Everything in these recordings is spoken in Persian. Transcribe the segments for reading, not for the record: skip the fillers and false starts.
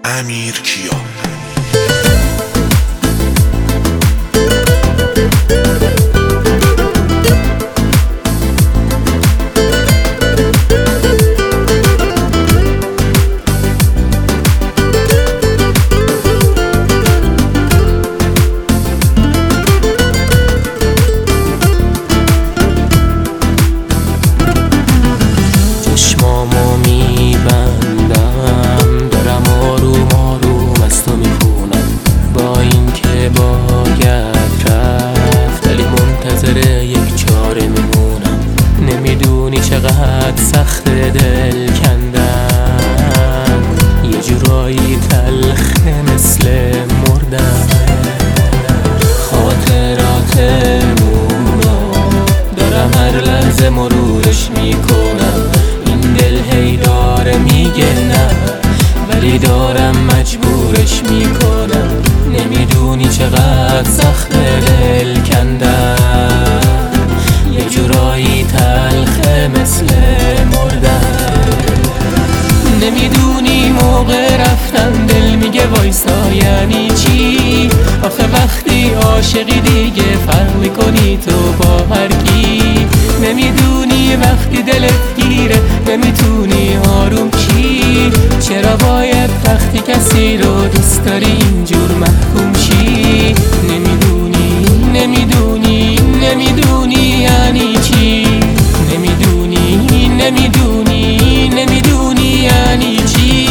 امیر کیا. چشمامو میبندم دارم آروم آروم از تو میخونم، با این که باید رفت ولی منتظر یک چاره میمونم. نمیدونی چقدر سخت دل کندن، یه جورایی تلخه مثل مردن. خاطراتمونو دارم هر لحظه مرورش میکنم، دل هی داره میگه نه ولی دارم مجبورش میکنم. نمیدونی چقدر سخت دل کندن، یه جورایی تلخه مثل مردن. نمیدونی موقع رفتن دل میگه وایسا یعنی چی؟ آخه وقتی عاشقی دیگه فرق میکنی تو با هر کی. نمیدونی وقتی دلت گیره نمیتونی آروم چی؟ چرا باید وقتی کسی رو دوست داری اینجور محکوم شی؟ نمیدونی نمیدونی نمیدونی یعنی چی؟ نمیدونی نمیدونی نمیدونی یعنی چی؟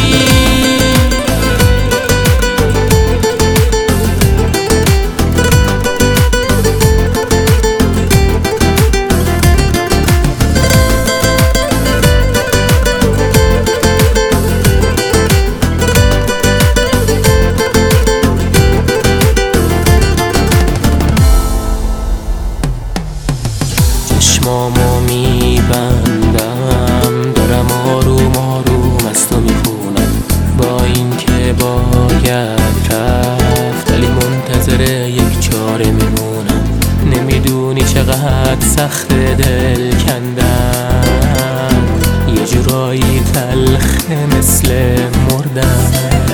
چشمامو میبندم دارم آروم آروم از تو میخونم، با این که باید رفت ولی منتظر یک چاره میمونم. نمیدونی چقدر سخت دل کندن، یه جورایی تلخه مثل مردن.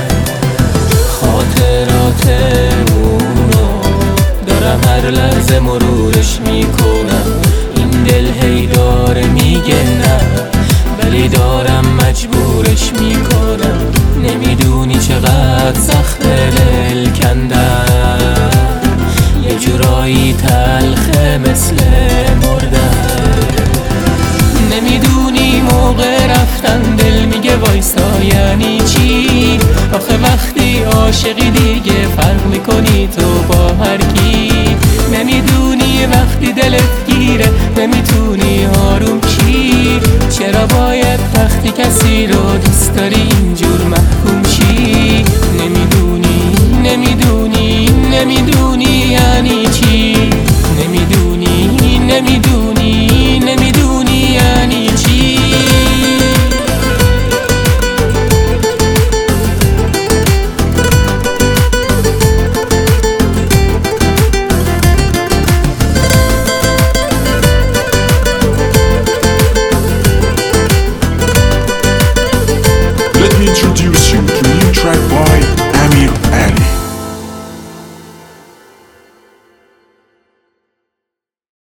خاطراتمونو دارم هر لحظه مرورش میکنم، دل هی داره میگه نه ولی دارم مجبورش میکنم. نمیدونی چقدر سخت دل کندن، یه جورایی تلخه مثل مردن. نمیدونی موقع رفتن دل میگه وایسا یعنی چی؟ آخه وقتی عاشقی دیگه فرق میکنی تو با هر کی. نمیدونی وقتی دلت گیره نمیتونی آروم چی؟ چرا باید وقتی کسی رو دوست داری